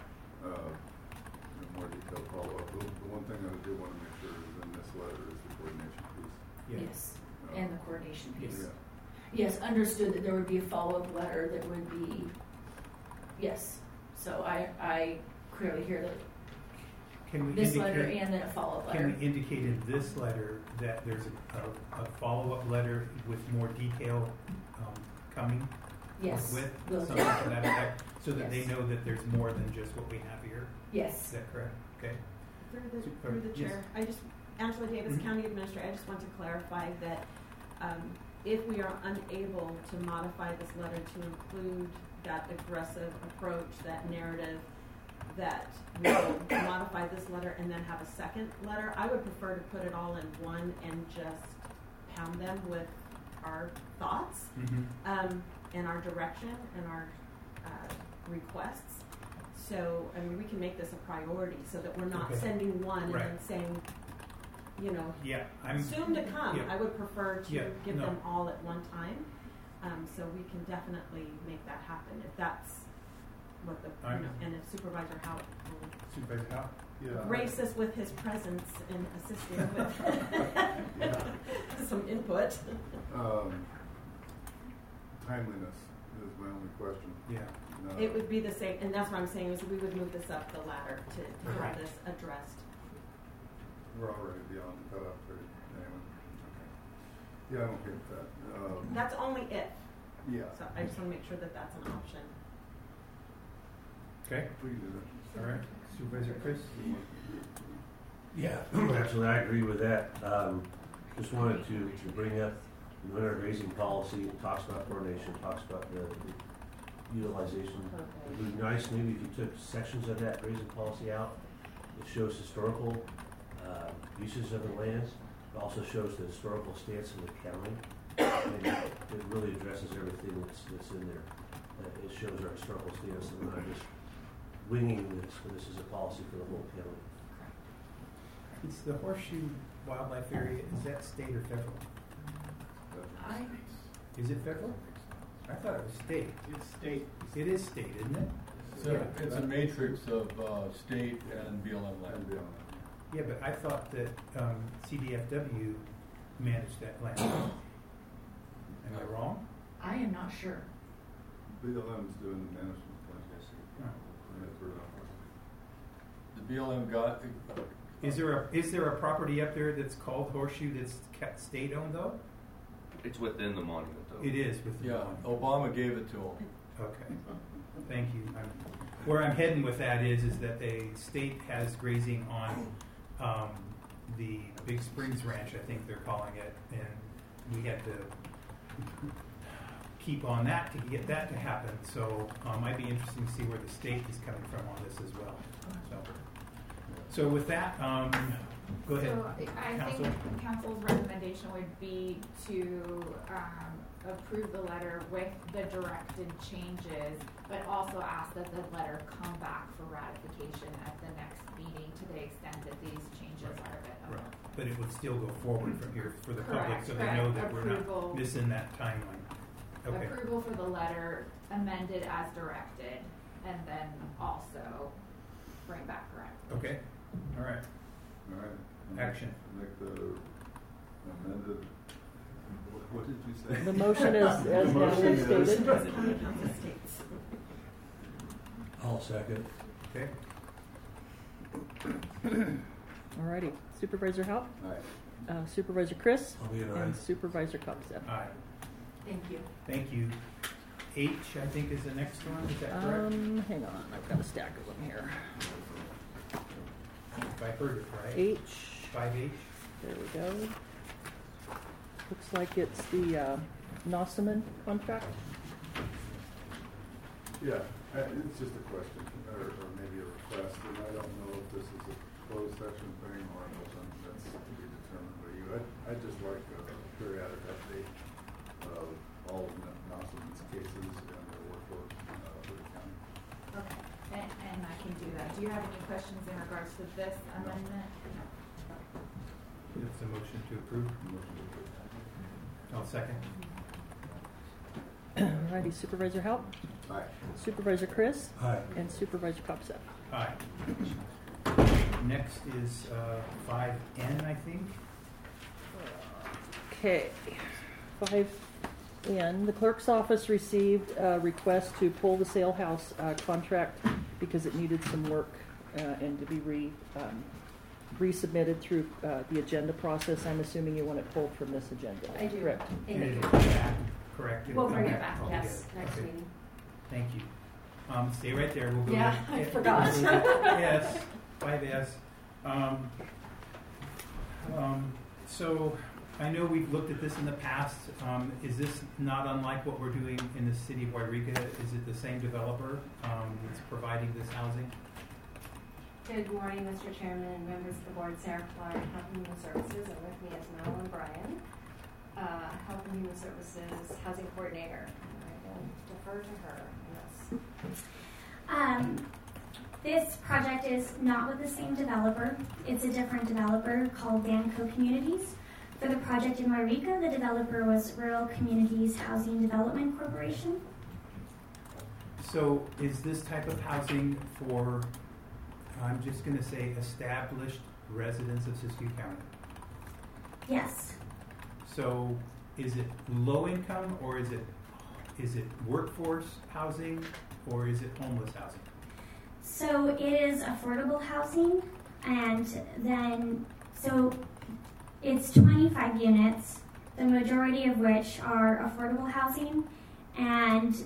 more detailed follow-up. The one thing I do want to make sure is in this letter is the coordination piece. Yes, and the coordination piece. Yeah. Yes, understood that there would be a follow-up letter that would be, yes. So I clearly hear that this letter and then a follow-up letter. Can we indicate in this letter that there's a follow-up letter with more detail coming? Yes. With we'll something to that effect, so that yes. they know that there's more than just what we have here? Yes. Is that correct? Okay. Through the chair, yes. Angela Davis, County Administrator, I just want to clarify that if we are unable to modify this letter to include that aggressive approach, that narrative, that will modify this letter and then have a second letter, I would prefer to put it all in one and just pound them with our thoughts and our direction and our requests. So, I mean, we can make this a priority so that we're not sending one and then saying, you know, soon to come. I would prefer to give them all at one time. So we can definitely make that happen if that's what the, you know, and if Supervisor Howe will grace us with his presence and assisting with some input. Timeliness is my only question. It would be the same, and that's what I'm saying is we would move this up the ladder to have this addressed. We're already beyond the cutoff period. Anyway. Okay. Yeah, I'm okay with that. That's only if. Yeah. So I just want to make sure that that's an option. Okay. We can do that. All right. Supervisor Chris? Yeah, actually, I agree with that. Just wanted to bring up the winter grazing policy. It talks about coordination, talks about the utilization. It would be nice maybe if you took sections of that grazing policy out. It shows historical uses of the lands. It also shows the historical stance of the county. And it really addresses everything that's in there. It shows our historical stance, and we're not just winging this, but this is a policy for the whole county. Is the Horseshoe Wildlife Area, is that state or federal? Is it federal? I thought it was state. It's state. It is state, isn't it? So it's a matrix of state and BLM land. Yeah, but I thought that CDFW managed that land. Am I wrong? I am not sure. BLM's doing the management plan. The BLM got. Is there a property up there that's called Horseshoe that's state owned though? It's within the monument though. It is within the monument. Obama gave it to him. Okay. Thank you. Where I'm heading with that is that the state has grazing on the Big Springs Ranch, I think they're calling it, and we had to keep on that to get that to happen. So it might be interesting to see where the state is coming from on this as well. So with that, go ahead. So I think council's recommendation would be to approve the letter with the directed changes, but also ask that the letter come back for ratification at the next meeting to the extent that these changes are a bit of. Right. But it would still go forward from here for the public, so they know that we're not missing that timeline. Okay. Approval for the letter amended as directed, and then also bring back ratification. Okay. All right. All right. Action. Make the amended. What did you say? The motion is as now stated. I'll second. Okay. All righty. Supervisor Howe? Aye. Supervisor Chris? I'll be an aye. And Supervisor Copsett. Aye. Thank you. Thank you. H, I think, is the next one. Is that correct? Hang on. I've got a stack of them here. If I heard it right. H. 5H. There we go. Looks like it's the Nossaman contract. Yeah, it's just a question, or maybe a request, and I don't know if this is a closed session thing or an open. That's to be determined by you. I'd just like a periodic update of all of Nossaman's cases and their workload for the county. Okay, and I can do that. Do you have any questions in regards to this amendment? It's a motion to approve. I'll second. All righty. Supervisor Howe? Aye. Supervisor Chris? Aye. And Supervisor Copsett. Aye. Next is 5N, I think. Okay. 5N. The clerk's office received a request to pull the sale house contract because it needed some work and to be resubmitted through the agenda process. I'm assuming you want it pulled from this agenda. I do. Correct. Thank you. Correct. We'll bring it back, yes, next Okay. meeting. Thank you. Stay right there. We'll go. Yeah, I forgot. Yes, 5S. So I know we've looked at this in the past. Is this not unlike what we're doing in the city of Wairika? Is it the same developer that's providing this housing? Good morning, Mr. Chairman and members of the board. Sarah Clark, Health and Human Services, and with me is Madeline Bryan, Health and Human Services Housing Coordinator. I will defer to her on this. This project is not with the same developer. It's a different developer called Danco Communities. For the project in Wairika, the developer was Rural Communities Housing Development Corporation. So is this type of housing for, I'm just going to say, established residents of Siskiyou County? Yes. So is it low income, or is it workforce housing, or is it homeless housing? So it is affordable housing, and then, so it's 25 units, the majority of which are affordable housing, and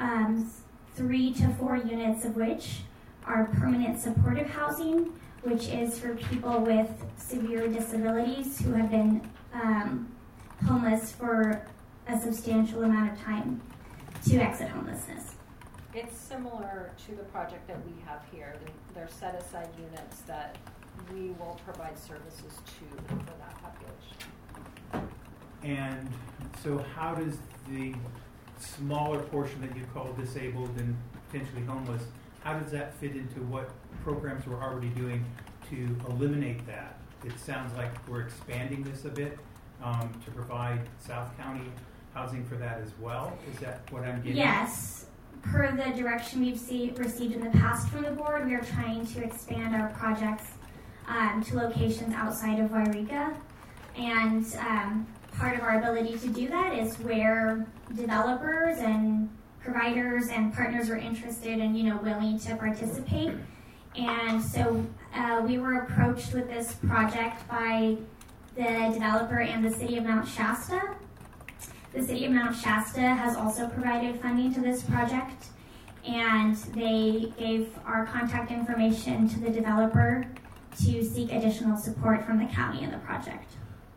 3 to 4 units of which are permanent supportive housing, which is for people with severe disabilities who have been homeless for a substantial amount of time to exit homelessness. It's similar to the project that we have here. They're set-aside units that we will provide services to for that population. And so how does the smaller portion that you call disabled and potentially homeless, how does that fit into what programs we're already doing to eliminate that? It sounds like we're expanding this a bit to provide South County housing for that as well. Is that what I'm getting? Yes. Per the direction we've received in the past from the board, we are trying to expand our projects to locations outside of Wairika. And part of our ability to do that is where developers and providers and partners are interested and willing to participate. And so we were approached with this project by the developer and the city of Mount Shasta. The city of Mount Shasta has also provided funding to this project, and they gave our contact information to the developer to seek additional support from the county in the project.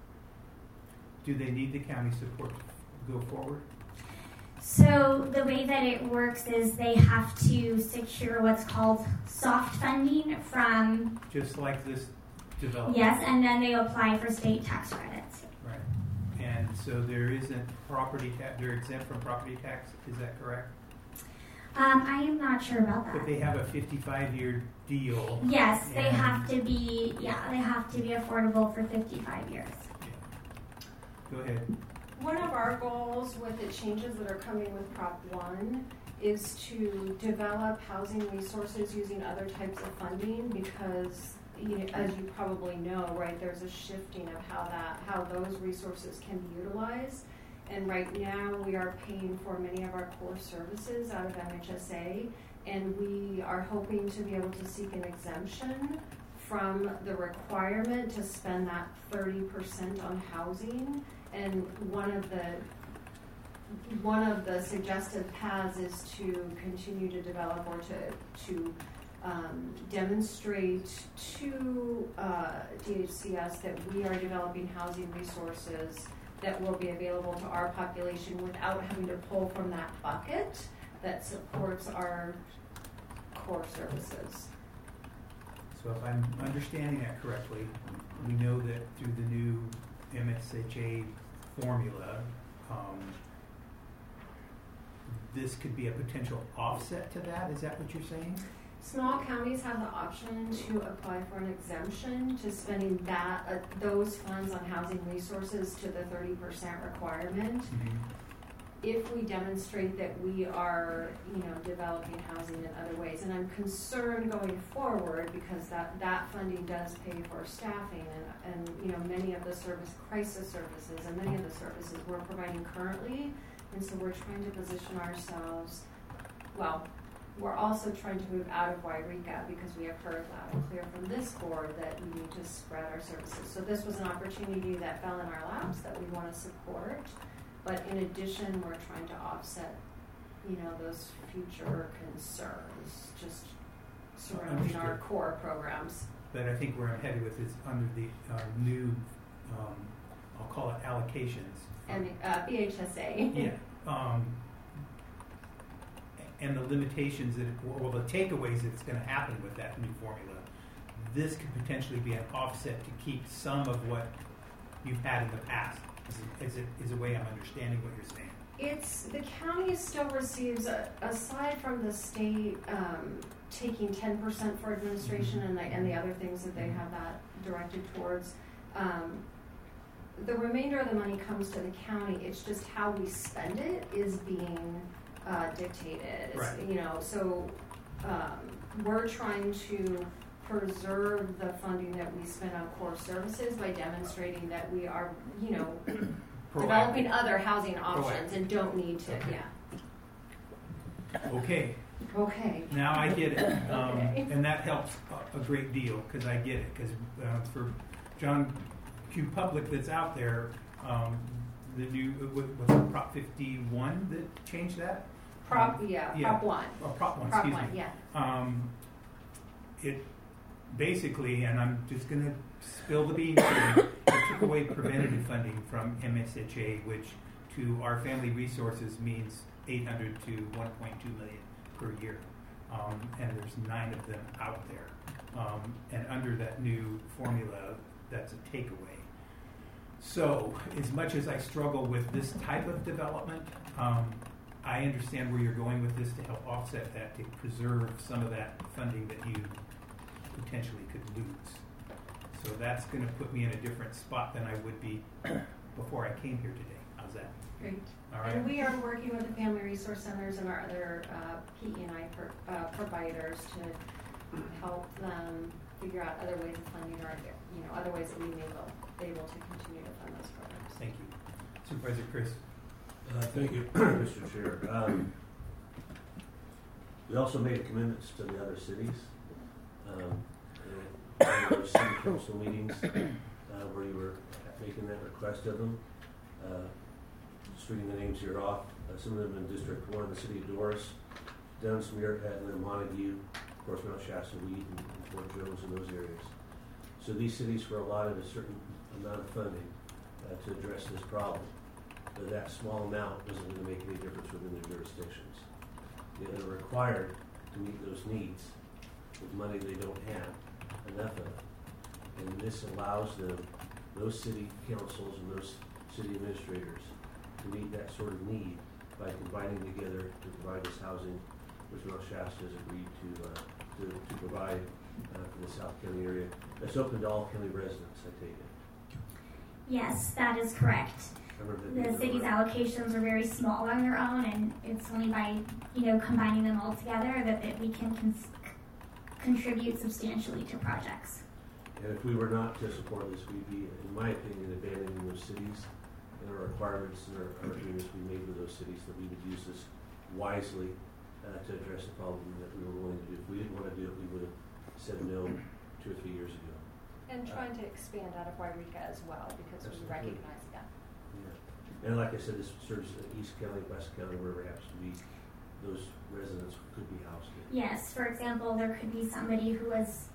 Do they need the county support to go forward? So the way that it works is they have to secure what's called soft funding from... Just like this developer? Yes, and then they apply for state tax credits. Right. And so there isn't property tax, they're exempt from property tax, is that correct? I am not sure about that. But they have a 55-year deal. Yes, they have to be, they have to be affordable for 55 years. Go ahead. One of our goals with the changes that are coming with Prop 1 is to develop housing resources using other types of funding because, as you probably know, right, there's a shifting of how those resources can be utilized. And right now we are paying for many of our core services out of MHSA, and we are hoping to be able to seek an exemption from the requirement to spend that 30% on housing. And one of the suggested paths is to continue to develop or to demonstrate to DHCS that we are developing housing resources that will be available to our population without having to pull from that bucket that supports our core services. So if I'm understanding that correctly, we know that through the new MSHA formula, this could be a potential offset to that. Is that what you're saying? Small counties have the option to apply for an exemption to spending those funds on housing resources to the 30% requirement. Mm-hmm. If we demonstrate that we are, developing housing in other ways, and I'm concerned going forward because that funding does pay for staffing and many of the crisis services and many of the services we're providing currently, and so we're trying to position ourselves. Well, we're also trying to move out of Wairika because we have heard loud and clear from this board that we need to spread our services. So this was an opportunity that fell in our laps that we want to support. But in addition, we're trying to offset, those future concerns just surrounding our core programs. But I think where I'm headed with is under the new I'll call it allocations. And BHSA. Yeah. And the limitations or the takeaways that's going to happen with that new formula. This could potentially be an offset to keep some of what you've had in the past. Is a way I'm understanding what you're saying. The county still receives, aside from the state taking 10% for administration and the other things that they have that directed towards, the remainder of the money comes to the county. It's just how we spend it is being dictated. Right. So we're trying to preserve the funding that we spend on core services by demonstrating that we are, developing other housing options and don't need to, Okay. Now I get it. And that helps a great deal because I get it. Because for John Q. Public that's out there, the new, what's it, Prop 51 that changed that? Prop 1. Oh, Prop 1, excuse me. Yeah. It basically, and I'm just going to spill the beans here, it took away preventative funding from MSHA, which to our family resources means $800 to $1.2 million per year. And there's 9 of them out there. And under that new formula, that's a takeaway. So as much as I struggle with this type of development, I understand where you're going with this to help offset that, to preserve some of that funding that you potentially could lose. So that's going to put me in a different spot than I would be before I came here today. How's that? Great. All right. And we are working with the Family Resource Centers and our other PE&I providers to help them figure out other ways of funding or other ways that we may be able to continue to fund those programs. Thank you. Supervisor Chris. Thank you, Mr. Chair. We also made commitments to the other cities. There were city council meetings where you were making that request of them. Just reading the names here off. Some of them in District 1, the city of Doris, Dunsmuir, Etna, Montague, of course, Mount Shasta, Weed, and Fort Jones, in those areas. So these cities were allotted a certain amount of funding to address this problem. But that small amount isn't going to make any difference within their jurisdictions. They're required to meet those needs with money they don't have enough of. And this allows them, those city councils and those city administrators, to meet that sort of need by combining together to provide this housing, which Mount Shasta has agreed to provide for the South County area. That's open to all county residents, I take it. Yes, that is correct. The city's allocations are very small on their own, and it's only by combining them all together that we can contribute substantially to projects. And if we were not to support this, we'd be, in my opinion, abandoning those cities and our requirements and our agreements we made with those cities, that we would use this wisely to address the problem that we were willing to do. If we didn't want to do it, we would have said no 2 or 3 years ago. And trying to expand out of Wairika as well, because we recognize that. Yeah. And like I said, this serves East County, West County, wherever it happens to be, those residents could be housed in. Yes, for example, there could be somebody who was,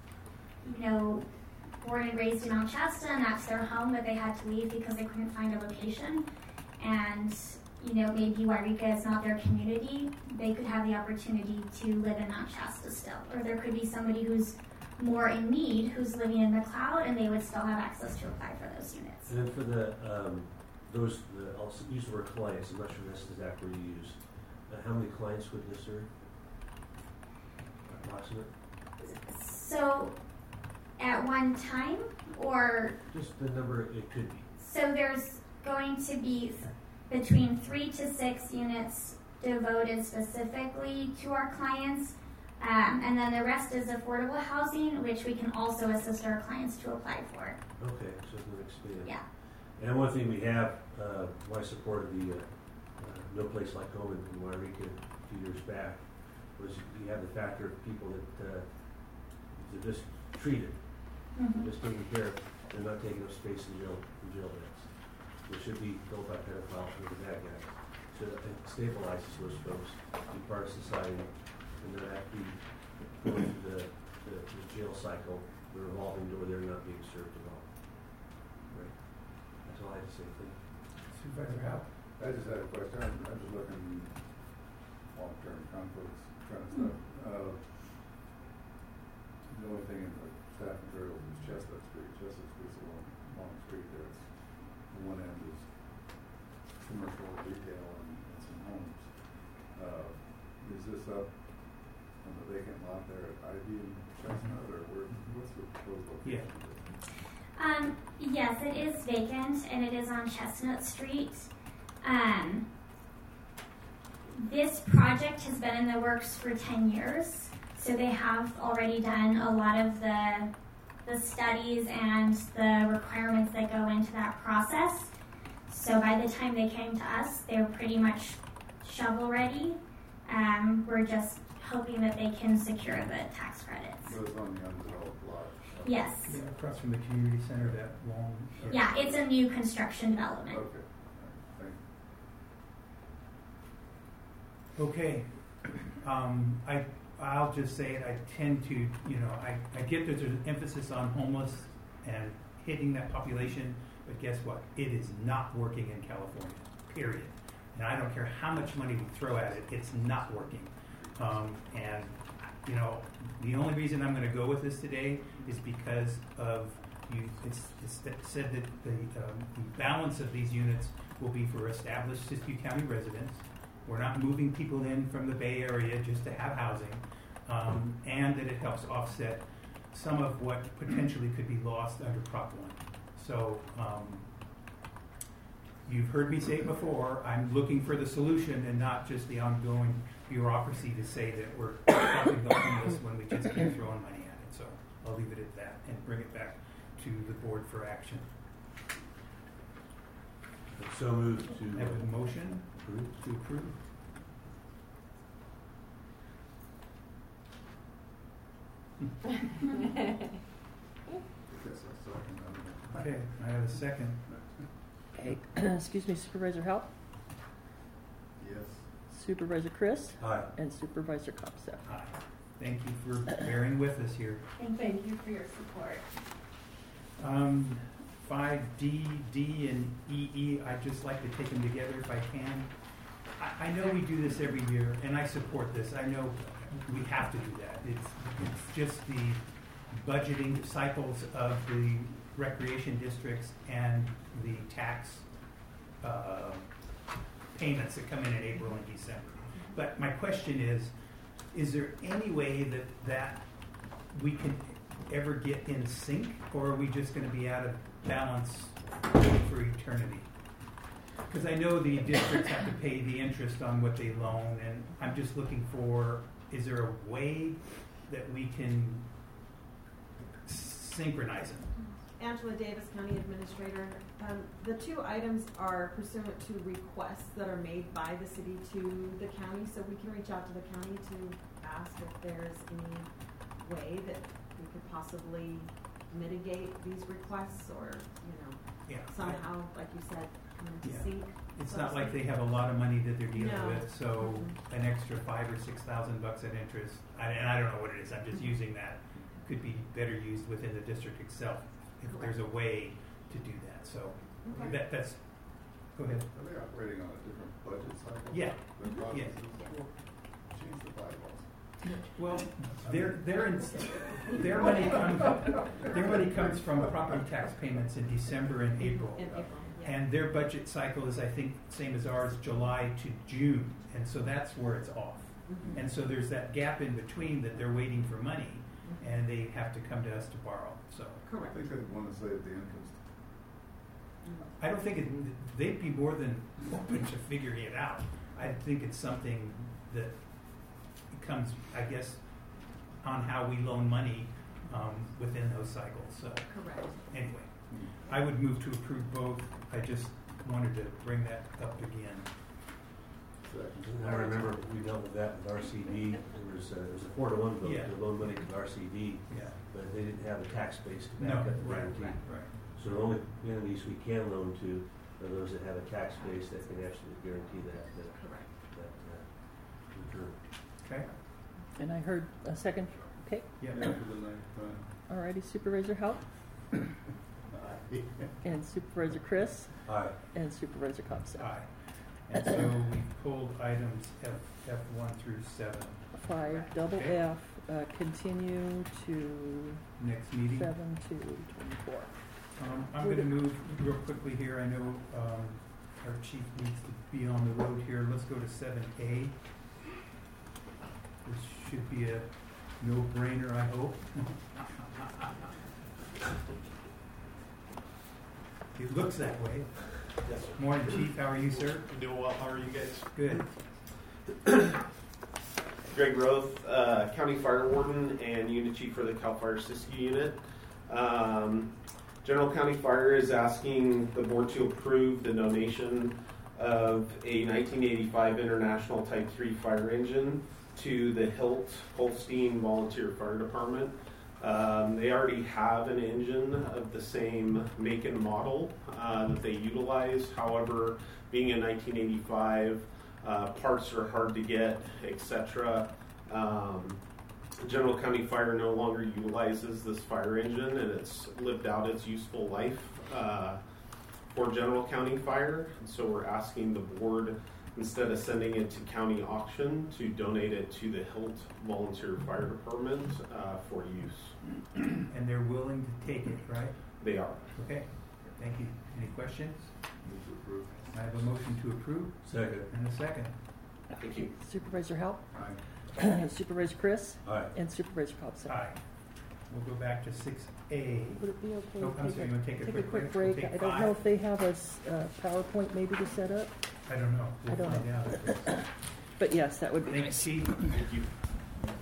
born and raised in Mount Shasta, and that's their home, but they had to leave because they couldn't find a location. And, maybe Wairika is not their community. They could have the opportunity to live in Mount Shasta still. Or there could be somebody who's more in need, who's living in McLeod, and they would still have access to apply for those units. And then for the, I'll use the word clients, I'm not sure that's the exact word you use. How many clients would this serve? Approximate? So, at one time, or? Just the number it could be. So there's going to be between 3 to 6 units devoted specifically to our clients, and then the rest is affordable housing, which we can also assist our clients to apply for. Okay, so it's going to expand. Yeah. And one thing we have, why I supported the No Place Like Home in Wairika a few years back, was you have the factor of people that they're just treated, just taken care of, they're not taking up space in jail beds. They should be filled by pedophiles or the bad guys. So it stabilizes those folks, be part of society, and then after going through the jail cycle, the revolving door, they're not being served at all. Right? That's So I had the same thing. Supervisor Howe? I just had a question. I'm just looking long-term conflicts kind of stuff. The only thing in the staff materials is Chestnut Street. Chestnut Street's a long street there. It's, one end is commercial retail and some homes. Is this up on the vacant lot there at Ivy and Chestnut, or what's the proposed location? Yes, it is vacant and it is on Chestnut Street. This project has been in the works for 10 years, so they have already done a lot of the studies and the requirements that go into that process. So by the time they came to us, they were pretty much shovel ready. We're just hoping that they can secure the tax credits. So it's on the undeveloped lot? Yes. Yeah, across from the community center, that long. Yeah, it's a new construction development. Okay. Okay. I'll just say it. I tend to, I get that there's an emphasis on homeless and hitting that population, but guess what? It is not working in California, period. And I don't care how much money we throw at it, it's not working. The only reason I'm going to go with this today is because of it's said that the balance of these units will be for established Siskiyou County residents. We're not moving people in from the Bay Area just to have housing, and that it helps offset some of what potentially could be lost under Prop 1. So you've heard me say it before, I'm looking for the solution and not just the ongoing bureaucracy to say that we're helping the homeless when we just keep throwing money at it. So I'll leave it at that and bring it back to the board for action. So moved to have a motion to approve. Okay, I have a second. Okay, excuse me, Supervisor Howe? Yes. Supervisor Chris? Aye. And Supervisor Kopseth? Aye. Thank you for bearing with us here. Thank you for your support. 5D, D, and EE, I'd just like to take them together if I can. I know we do this every year, and I support this. I know we have to do that. It's just the budgeting cycles of the recreation districts and the tax payments that come in April and December. But my question is there any way that we can ever get in sync, or are we just going to be out of balance for eternity? Because I know the districts have to pay the interest on what they loan, and I'm just looking for, is there a way that we can synchronize it? Angela Davis, County Administrator. The two items are pursuant to requests that are made by the city to the county, so we can reach out to the county to ask if there's any way that we could possibly mitigate these requests, or somehow, like you said, come into sync. It's not like they have a lot of money that they're dealing No. with, so an extra $5,000 or $6,000 at interest, and I don't know what it is. I'm just using that. Could be better used within the district itself if there's a way to do that. So that's. Go ahead. Are they operating on a different budget cycle? Yeah. Yeah. Yeah. Change the bylaws. Well, their money comes from property tax payments in December and April. And their budget cycle is, I think, same as ours, July to June. And so that's where it's off. Mm-hmm. And so there's that gap in between that they're waiting for money, and they have to come to us to borrow. So Correct. I think they'd want to save the interest. I don't think they'd be more than open to figuring it out. I think it's something that comes, I guess, on how we loan money within those cycles. So correct. Anyway, I would move to approve both. I just wanted to bring that up again. I remember we dealt with that with RCD. There was a 4-to-1 vote to loan money to RCD, but they didn't have a tax base to back up the guarantee. Right. So the only entities we can loan to are those that have a tax base that can actually guarantee that return. Okay. And I heard a second. Okay. Yeah. For the ninth time. All righty, Supervisor Howe. And Supervisor Chris. Aye. And Supervisor Copsa. Aye. And so we pulled items F1 through 7. 5, double Okay. F, continue to Next meeting. 7 to 24. I'm going to move real quickly here. I know our chief needs to be on the road here. Let's go to 7A. This should be a no-brainer, I hope. It looks that way. Yes, sir. Morning, Chief. How are you, sir? I'm doing well. How are you guys? Good. Greg Roth, County Fire Warden and Unit Chief for the CAL FIRE Siskiyou Unit. General County Fire is asking the board to approve the donation of a 1985 International Type 3 fire engine to the Hilt Holstein Volunteer Fire Department. They already have an engine of the same make and model that they utilize. However, being in 1985, parts are hard to get, etc. General County Fire no longer utilizes this fire engine, and it's lived out its useful life for General County Fire. And so we're asking the board, instead of sending it to county auction, to donate it to the Hilt Volunteer Fire Department for use. And they're willing to take it, right? They are. Okay. Thank you. Any questions? I have a motion to approve. Second. And a second. Thank you. Supervisor Hal. Aye. Supervisor Chris. Aye. And Supervisor Copsa. Aye. We'll go back to 6A. Would it be okay Oh, to I'm sorry, you want to take a quick break? break? We'll take I don't 5. know if they have a PowerPoint maybe to set up. I don't know. We'll I don't find know. out. But yes, that would be Thanks, nice. Chief. Thank you.